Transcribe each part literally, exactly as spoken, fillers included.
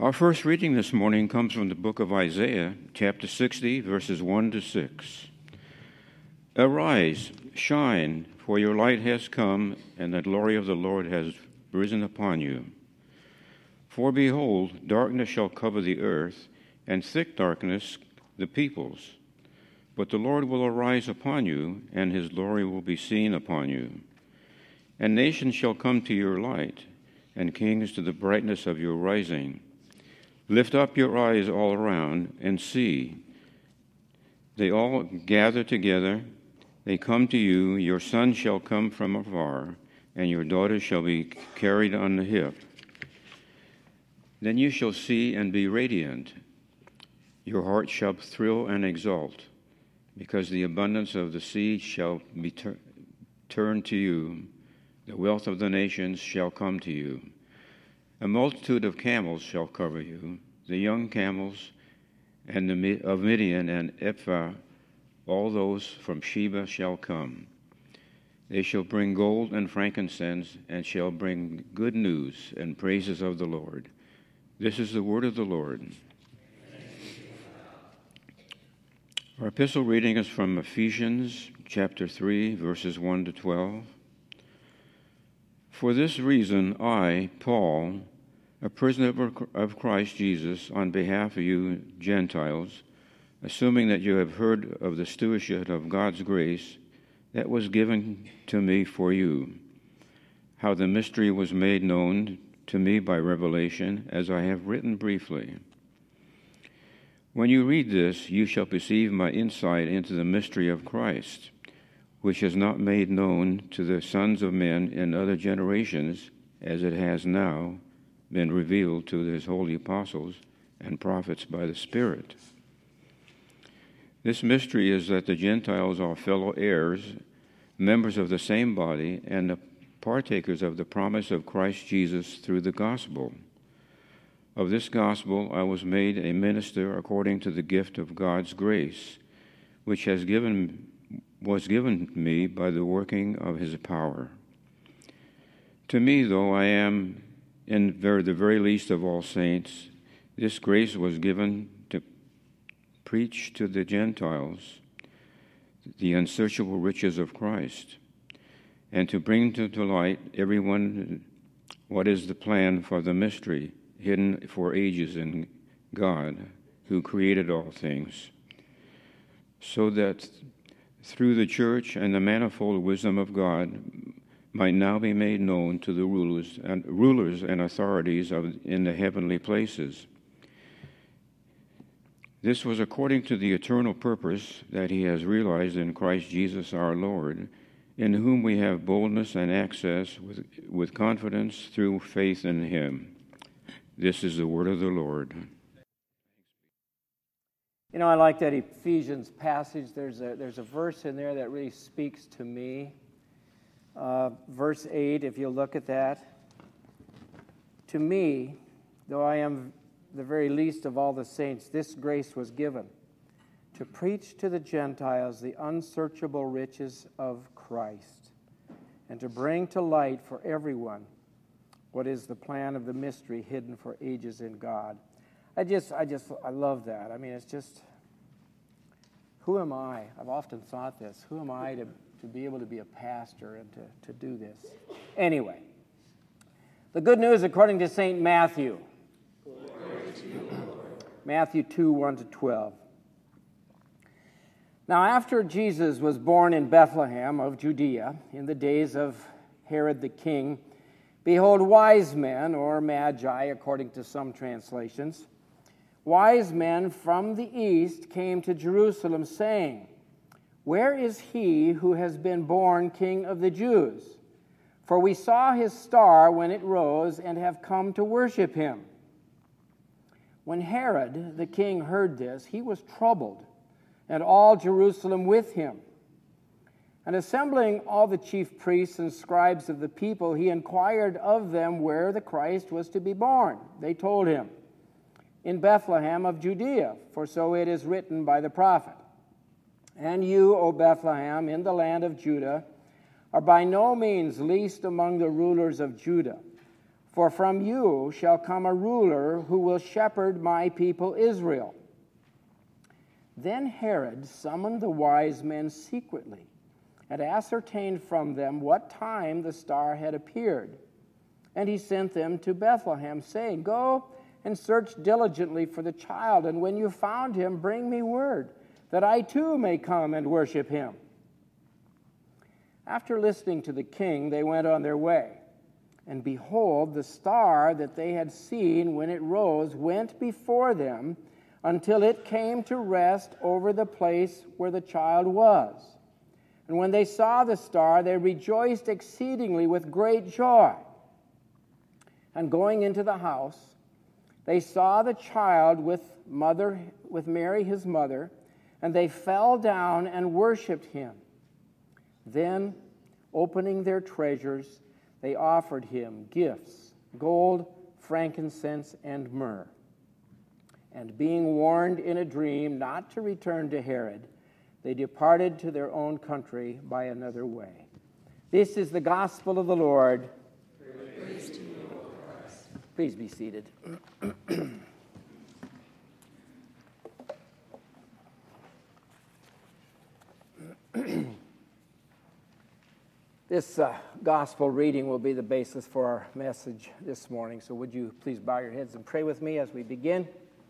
Our first reading this morning comes from the book of Isaiah, chapter sixty, verses one to six. Arise, shine, for your light has come, and the glory of the Lord has risen upon you. For behold, darkness shall cover the earth, and thick darkness the peoples. But the Lord will arise upon you, and his glory will be seen upon you. And nations shall come to your light, and kings to the brightness of your rising. Lift up your eyes all around and see. They all gather together. They come to you. Your son shall come from afar, and your daughter shall be carried on the hip. Then you shall see and be radiant. Your heart shall thrill and exult, because the abundance of the sea shall be tur- turned to you. The wealth of the nations shall come to you. A multitude of camels shall cover you, the young camels and the of Midian and Ephah, all those from Sheba shall come. They shall bring gold and frankincense, and shall bring good news and praises of the Lord. This is the word of the Lord. Our epistle reading is from Ephesians chapter three, verses one to twelve. For this reason, I, Paul, a prisoner of Christ Jesus, on behalf of you Gentiles, assuming that you have heard of the stewardship of God's grace that was given to me for you, how the mystery was made known to me by revelation, as I have written briefly. When you read this, you shall perceive my insight into the mystery of Christ, which is not made known to the sons of men in other generations, as it has now been revealed to his holy apostles and prophets by the Spirit. This mystery is that the Gentiles are fellow heirs, members of the same body, and the partakers of the promise of Christ Jesus through the gospel. Of this gospel I was made a minister according to the gift of God's grace, which has given was given me by the working of his power. To me, though I am in very, the very least of all saints, this grace was given to preach to the Gentiles the unsearchable riches of Christ, and to bring to, to light everyone what is the plan for the mystery hidden for ages in God, who created all things, so that through the church and the manifold wisdom of God might now be made known to the rulers and rulers and authorities of in the heavenly places. This was according to the eternal purpose that he has realized in Christ Jesus our Lord, in whom we have boldness and access with, with confidence through faith in him. This is the word of the Lord. You know, I like that Ephesians passage. There's a, there's a verse in there that really speaks to me. Uh, verse eight, if you look at that. To me, though I am the very least of all the saints, this grace was given, to preach to the Gentiles the unsearchable riches of Christ, and to bring to light for everyone what is the plan of the mystery hidden for ages in God. I just, I just, I love that. I mean, it's just, who am I? I've often thought this. Who am I to, to be able to be a pastor and to, to do this? Anyway, the good news according to Saint Matthew. Matthew two, one to twelve. Now, after Jesus was born in Bethlehem of Judea, in the days of Herod the king, behold, wise men, or magi, according to some translations, wise men from the east came to Jerusalem, saying, Where is he who has been born King of the Jews? For we saw his star when it rose and have come to worship him. When Herod the king heard this, he was troubled, and all Jerusalem with him. And assembling all the chief priests and scribes of the people, he inquired of them where the Christ was to be born. They told him, In Bethlehem of Judea, for so it is written by the prophet. And you, O Bethlehem, in the land of Judah, are by no means least among the rulers of Judah. For from you shall come a ruler who will shepherd my people Israel." Then Herod summoned the wise men secretly and ascertained from them what time the star had appeared. And he sent them to Bethlehem, saying, "Go and search diligently for the child, and when you found him, bring me word, that I too may come and worship him." After listening to the king, they went on their way. And behold, the star that they had seen when it rose went before them until it came to rest over the place where the child was. And when they saw the star, they rejoiced exceedingly with great joy. And going into the house, they saw the child with mother, with Mary his mother, and they fell down and worshipped him. Then, opening their treasures, they offered him gifts, gold, frankincense, and myrrh. And being warned in a dream not to return to Herod, they departed to their own country by another way. This is the gospel of the Lord. Praise to you, O Christ. Please be seated. This uh, gospel reading will be the basis for our message this morning. So would you please bow your heads and pray with me as we begin?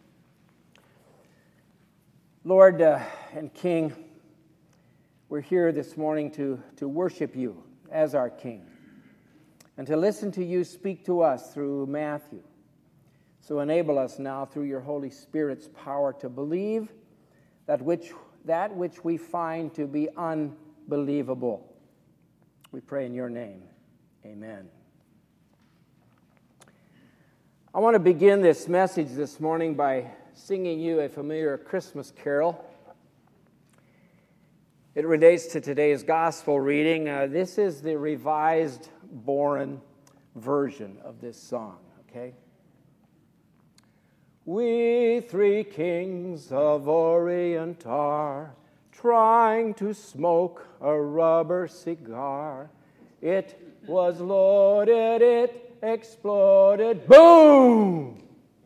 Lord uh, and King, we're here this morning to, to worship you as our King and to listen to you speak to us through Matthew. So enable us now through your Holy Spirit's power to believe that which, that which we find to be unbelievable. We pray in your name. Amen. I want to begin this message this morning by singing you a familiar Christmas carol. It relates to today's gospel reading. Uh, this is the revised Boren version of this song, okay? We three kings of Orient are trying to smoke a rubber cigar. It was loaded, it exploded, boom!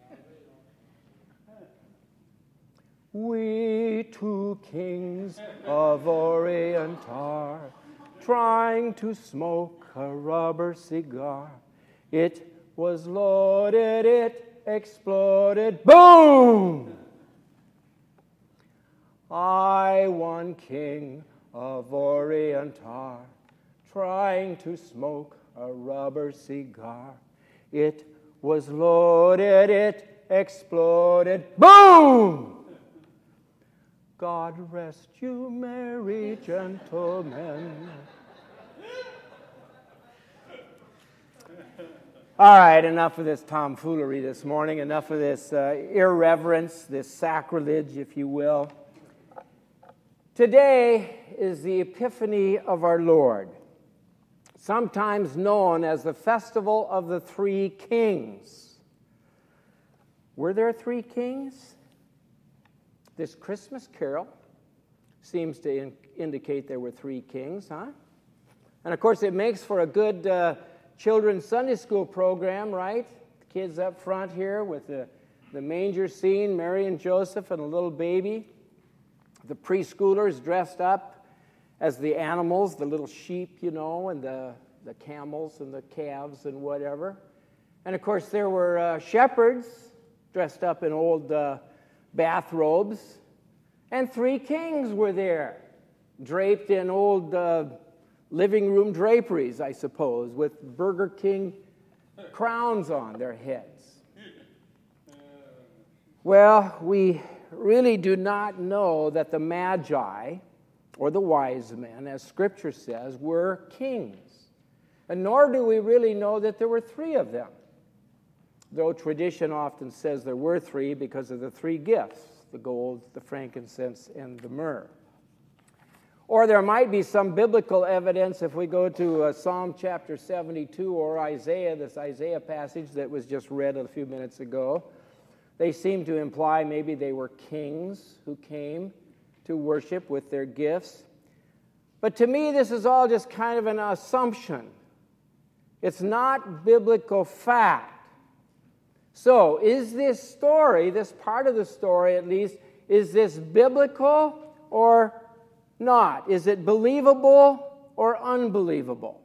We two kings of Orient are trying to smoke a rubber cigar. It was loaded, it exploded, boom! I, one king of Orient are trying to smoke a rubber cigar. It was loaded, it exploded, boom! God rest you, merry gentlemen. All right, enough of this tomfoolery this morning, enough of this uh, irreverence, this sacrilege, if you will. Today is the Epiphany of our Lord, sometimes known as the Festival of the Three Kings. Were there three kings? This Christmas carol seems to in- indicate there were three kings, huh? And of course, it makes for a good uh, children's Sunday school program, right? The kids up front here with the, the manger scene, Mary and Joseph and a little baby. The preschoolers dressed up as the animals, the little sheep, you know, and the, the camels and the calves and whatever. And, of course, there were uh, shepherds dressed up in old uh, bathrobes. And three kings were there, draped in old uh, living room draperies, I suppose, with Burger King crowns on their heads. Well, we really do not know that the Magi, or the wise men, as Scripture says, were kings. And nor do we really know that there were three of them, though tradition often says there were three because of the three gifts, the gold, the frankincense, and the myrrh. Or there might be some biblical evidence if we go to uh, Psalm chapter seventy-two or Isaiah, this Isaiah passage that was just read a few minutes ago. They seem to imply maybe they were kings who came to worship with their gifts. But to me, this is all just kind of an assumption. It's not biblical fact. So, is this story, this part of the story at least, is this biblical or not? Is it believable or unbelievable?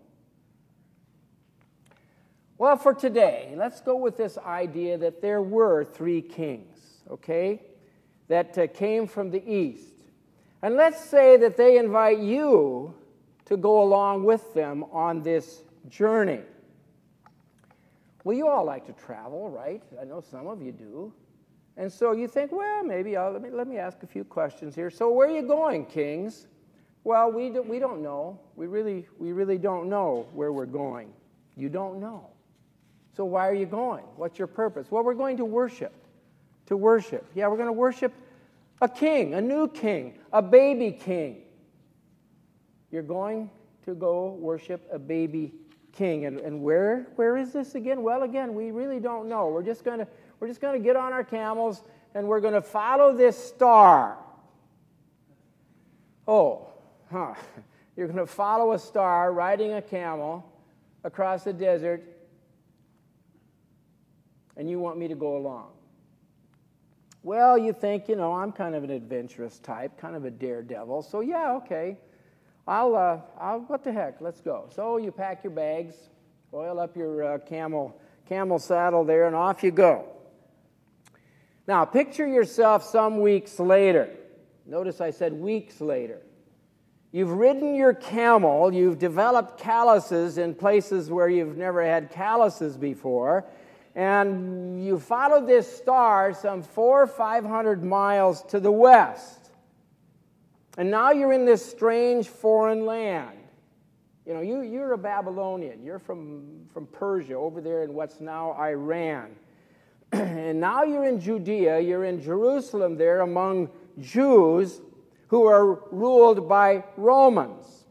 Well, for today, let's go with this idea that there were three kings, okay, that uh, came from the east. And let's say that they invite you to go along with them on this journey. Well, you all like to travel, right? I know some of you do. And so you think, well, maybe I'll, let me let me ask a few questions here. So where are you going, kings? Well, we do, we don't know. We really we really don't know where we're going. You don't know. So why are you going? What's your purpose? Well, we're going to worship. To worship. Yeah, we're going to worship a king, a new king, a baby king. You're going to go worship a baby king. And, and where where is this again? Well, again, we really don't know. We're just going to we're just going to get on our camels and we're going to follow this star. Oh, huh. You're going to follow a star riding a camel across the desert, and you want me to go along. Well, you think, you know, I'm kind of an adventurous type, kind of a daredevil. So yeah, okay. I'll, uh, I'll, what the heck, let's go. So you pack your bags, oil up your uh, camel, camel saddle there, and off you go. Now, picture yourself some weeks later. Notice I said weeks later. You've ridden your camel, you've developed calluses in places where you've never had calluses before, and you followed this star some four or five hundred miles to the west. And now you're in this strange foreign land. You know, you, you're a Babylonian. You're from, from Persia, over there in what's now Iran. And now you're in Judea. You're in Jerusalem there among Jews who are ruled by Romans.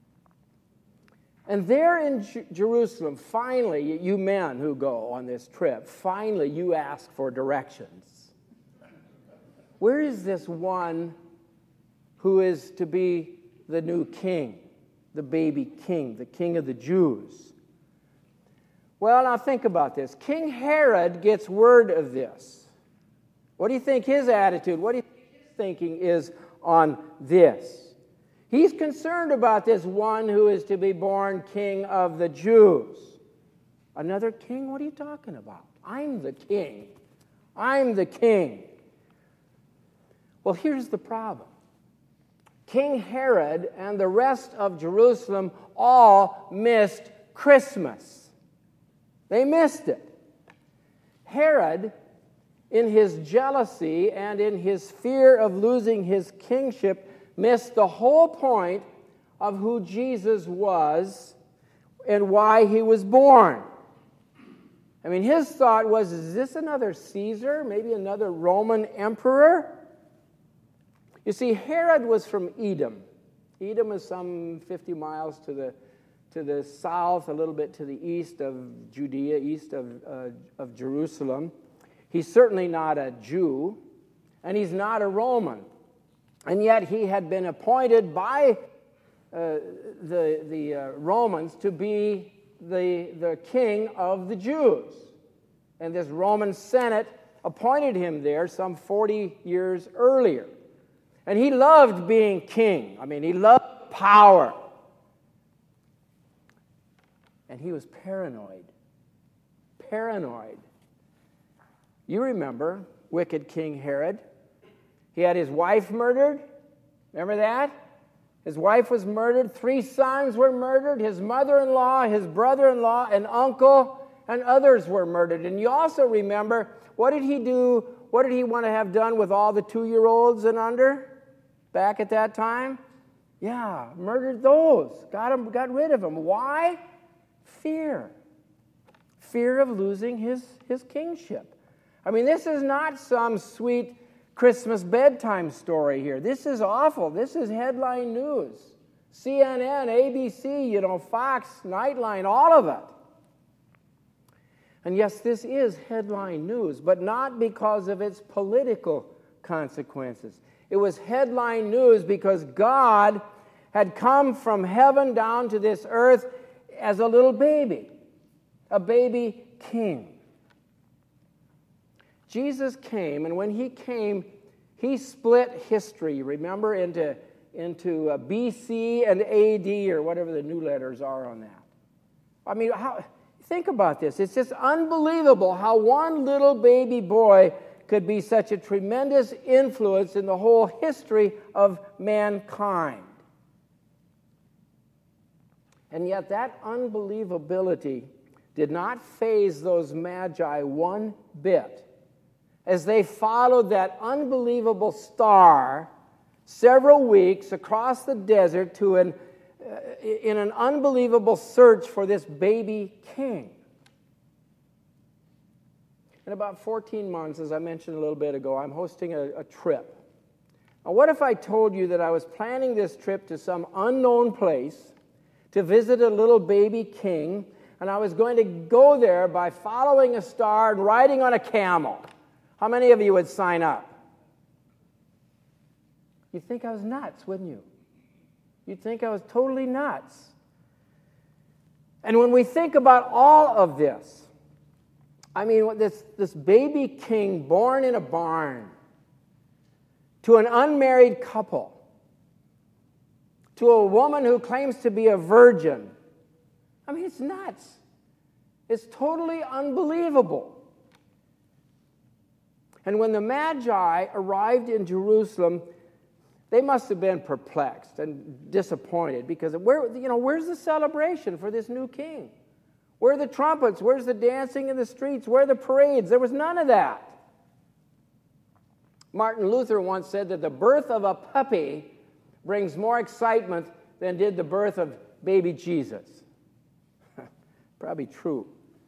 And there in J- Jerusalem, finally, you men who go on this trip, finally you ask for directions. Where is this one who is to be the new king, the baby king, the king of the Jews? Well, now think about this. King Herod gets word of this. What do you think his attitude, what do you think his thinking is on this? He's concerned about this one who is to be born king of the Jews. Another king? What are you talking about? I'm the king. I'm the king. Well, here's the problem. King Herod and the rest of Jerusalem all missed Christmas. They missed it. Herod, in his jealousy and in his fear of losing his kingship, missed the whole point of who Jesus was and why he was born. I mean, his thought was, is this another Caesar? Maybe another Roman emperor? You see, Herod was from Edom. Edom is some fifty miles to the to the south, a little bit to the east of Judea, east of, uh, of Jerusalem. He's certainly not a Jew, and he's not a Roman. And yet he had been appointed by uh, the, the uh, Romans to be the, the king of the Jews. And this Roman Senate appointed him there some forty years earlier. And he loved being king. I mean, he loved power. And he was paranoid. Paranoid. You remember wicked King Herod. He had his wife murdered. Remember that? His wife was murdered. Three sons were murdered. His mother-in-law, his brother-in-law, an uncle, and others were murdered. And you also remember, what did he do? What did he want to have done with all the two-year-olds and under back at that time? Yeah, murdered those. Got him, got rid of them. Why? Fear. Fear of losing his, his kingship. I mean, this is not some sweet Christmas bedtime story here. This is awful. This is headline news. C N N, A B C, you know, Fox, Nightline, all of it. And yes, this is headline news, but not because of its political consequences. It was headline news because God had come from heaven down to this earth as a little baby. a baby king. Jesus came, and when he came, he split history, remember, into, into uh, B C and A D, or whatever the new letters are on that. I mean, how, think about this. It's just unbelievable how one little baby boy could be such a tremendous influence in the whole history of mankind. And yet that unbelievability did not faze those magi one bit as they followed that unbelievable star several weeks across the desert to an, uh, in an unbelievable search for this baby king. In about fourteen months, as I mentioned a little bit ago, I'm hosting a, a trip. Now, what if I told you that I was planning this trip to some unknown place to visit a little baby king, and I was going to go there by following a star and riding on a camel? How many of you would sign up? You'd think I was nuts, wouldn't you? You'd think I was totally nuts. And when we think about all of this, I mean, this, this baby king born in a barn to an unmarried couple, to a woman who claims to be a virgin. I mean, it's nuts. It's totally unbelievable. And when the Magi arrived in Jerusalem, they must have been perplexed and disappointed, because where, you know, where's the celebration for this new king? Where are the trumpets? Where's the dancing in the streets? Where are the parades? There was none of that. Martin Luther once said that the birth of a puppy brings more excitement than did the birth of baby Jesus. Probably true.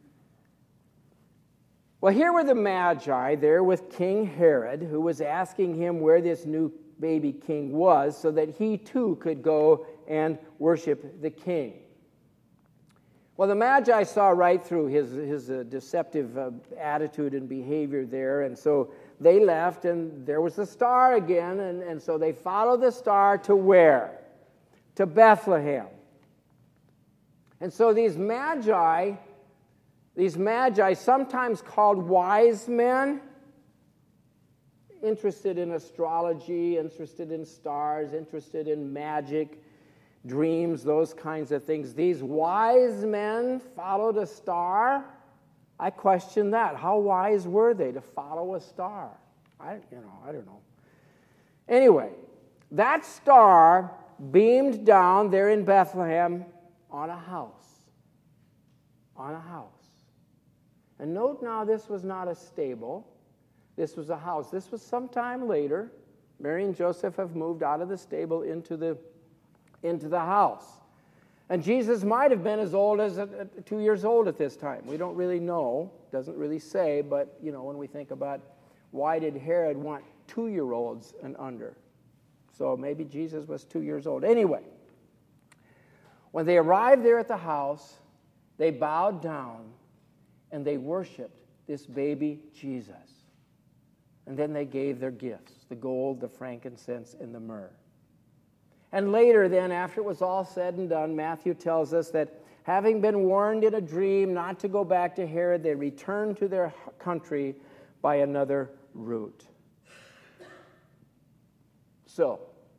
Well, here were the Magi there with King Herod, who was asking him where this new baby king was so that he too could go and worship the king. Well, the Magi saw right through his, his uh, deceptive uh, attitude and behavior there, and so they left, and there was the star again, and, and so they followed the star to where? To Bethlehem. And so these Magi, these Magi, sometimes called wise men, interested in astrology, interested in stars, interested in magic, dreams, those kinds of things. These wise men followed a star. I question that. How wise were they to follow a star? I, you know, I don't know. Anyway, that star beamed down there in Bethlehem on a house. On a house. And note now, this was not a stable. This was a house. This was sometime later. Mary and Joseph have moved out of the stable into the into the house. And Jesus might have been as old as uh, two years old at this time. We don't really know. Doesn't really say, but, you know, when we think about why did Herod want two-year-olds and under? So maybe Jesus was two years old. Anyway, when they arrived there at the house, they bowed down and they worshiped this baby Jesus. And then they gave their gifts, the gold, the frankincense, and the myrrh. And later then, after it was all said and done, Matthew tells us that having been warned in a dream not to go back to Herod, they returned to their country by another route. So,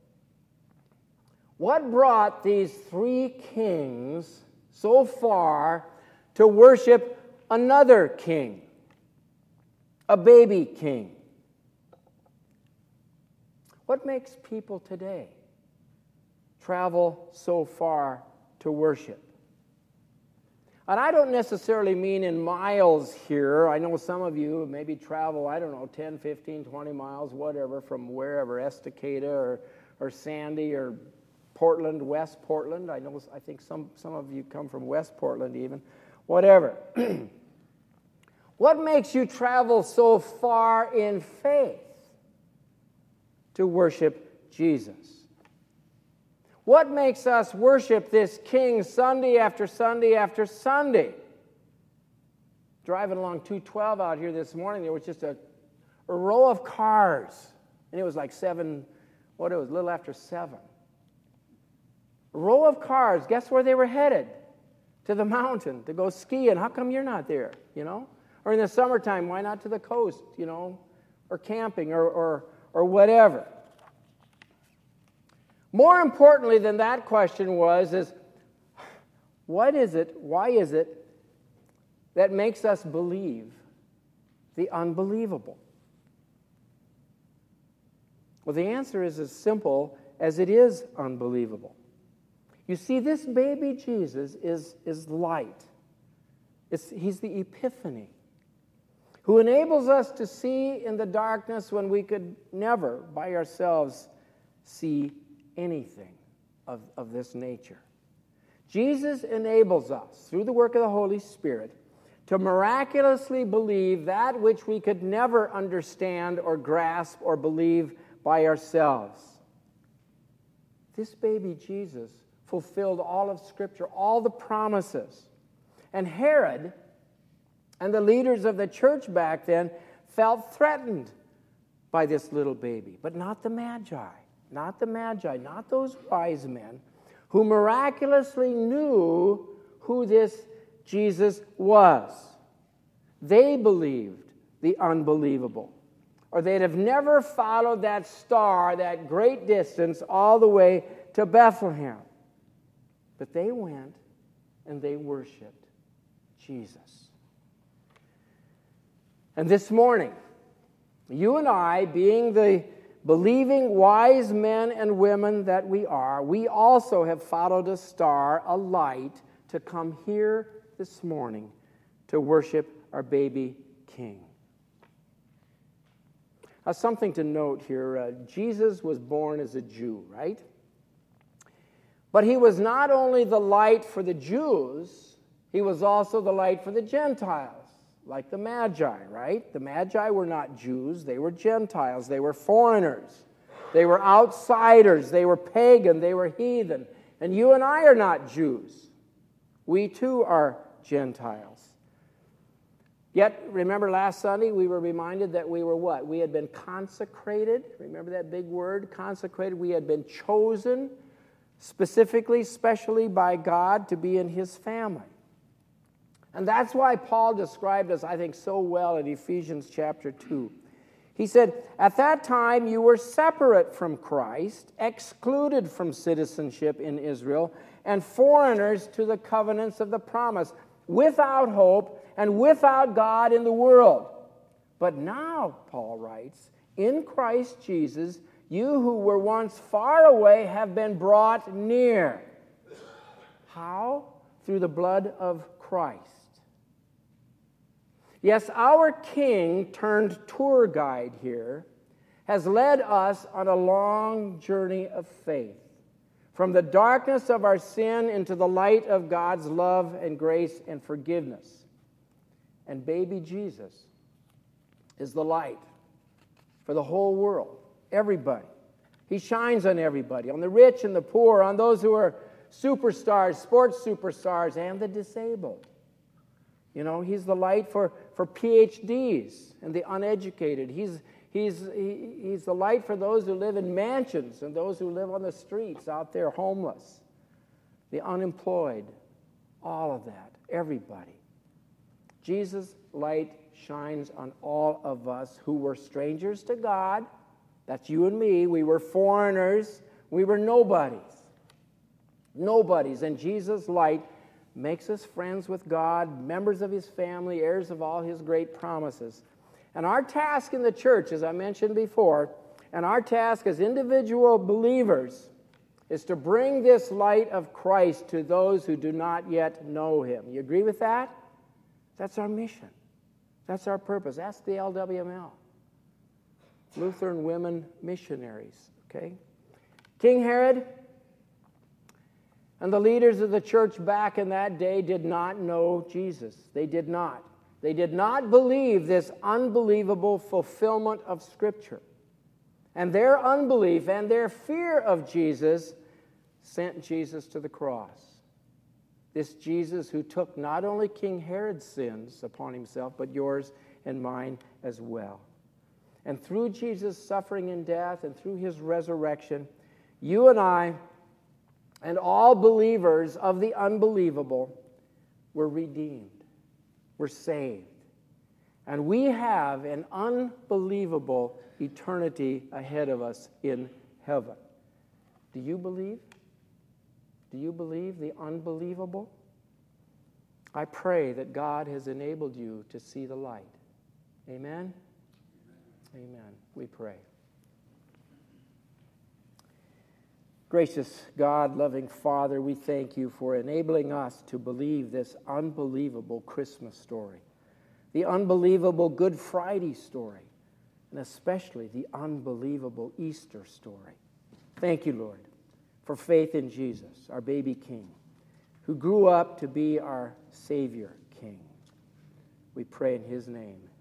what brought these three kings so far to worship another king, a baby king? What makes people today travel so far to worship? And I don't necessarily mean in miles here. I know some of you maybe travel, I don't know, ten, fifteen, twenty miles, whatever, from wherever, Estacada or, or Sandy or Portland, West Portland. I know, I think some, some of you come from West Portland even. Whatever. What makes you travel so far in faith to worship Jesus? What makes us worship this King Sunday after Sunday after Sunday? Driving along two twelve out here this morning, there was just a, a row of cars. And it was like seven, what it was, a little after seven. A row of cars. Guess where they were headed? to the mountain to go skiing. How come you're not there, you know? Or in the summertime, why not to the coast, you know, or camping or, or, or whatever? More importantly than that question was, is what is it, why is it that makes us believe the unbelievable? Well, the answer is as simple as it is unbelievable. You see, this baby Jesus is, is light. It's, he's the epiphany, who enables us to see in the darkness when we could never by ourselves see anything of, of this nature. Jesus enables us, through the work of the Holy Spirit, to miraculously believe that which we could never understand or grasp or believe by ourselves. This baby Jesus fulfilled all of Scripture, all the promises. And Herod and the leaders of the church back then felt threatened by this little baby, but not the Magi, not the Magi, not those wise men who miraculously knew who this Jesus was. They believed the unbelievable, or they'd have never followed that star that great distance all the way to Bethlehem. But they went and they worshiped Jesus. And this morning, you and I, being the believing wise men and women that we are, we also have followed a star, a light, to come here this morning to worship our baby King. Now, something to note here, uh, Jesus was born as a Jew, right? But he was not only the light for the Jews, he was also the light for the Gentiles, like the Magi, right? The Magi were not Jews, they were Gentiles, they were foreigners, they were outsiders, they were pagan, they were heathen. And you and I are not Jews. We too are Gentiles. Yet, remember last Sunday, we were reminded that we were what? We had been consecrated. Remember that big word, consecrated? We had been chosen specifically, specially by God to be in His family. And that's why Paul described us, I think, so well in Ephesians chapter two. He said, at that time you were separate from Christ, excluded from citizenship in Israel, and foreigners to the covenants of the promise, without hope and without God in the world. But now, Paul writes, in Christ Jesus, you who were once far away have been brought near. How? Through the blood of Christ. Yes, our King turned tour guide here has led us on a long journey of faith, from the darkness of our sin into the light of God's love and grace and forgiveness. And baby Jesus is the light for the whole world, everybody. He shines on everybody, on the rich and the poor, on those who are superstars, sports superstars, and the disabled. You know, he's the light for, for P H Ds and the uneducated. He's, he's, he, he's the light for those who live in mansions and those who live on the streets out there homeless, the unemployed, all of that, everybody. Jesus' light shines on all of us who were strangers to God. That's you and me. We were foreigners. We were nobodies. Nobodies. And Jesus' light makes us friends with God, members of His family, heirs of all His great promises. And our task in the church, as I mentioned before, and our task as individual believers is to bring this light of Christ to those who do not yet know Him. You agree with that? That's our mission. That's our purpose. That's the L W M L. Lutheran Women Missionaries, okay? King Herod and the leaders of the church back in that day did not know Jesus. They did not. They did not believe this unbelievable fulfillment of Scripture. And their unbelief and their fear of Jesus sent Jesus to the cross. This Jesus who took not only King Herod's sins upon Himself, but yours and mine as well. And through Jesus' suffering and death and through His resurrection, you and I and all believers of the unbelievable we're redeemed, we're saved, and we have an unbelievable eternity ahead of us in heaven. Do you believe? Do you believe the unbelievable? I pray that God has enabled you to see the light. Amen? Amen. We pray. Gracious God, loving Father, we thank you for enabling us to believe this unbelievable Christmas story, the unbelievable Good Friday story, and especially the unbelievable Easter story. Thank you, Lord, for faith in Jesus, our baby King, who grew up to be our Savior King. We pray in his name.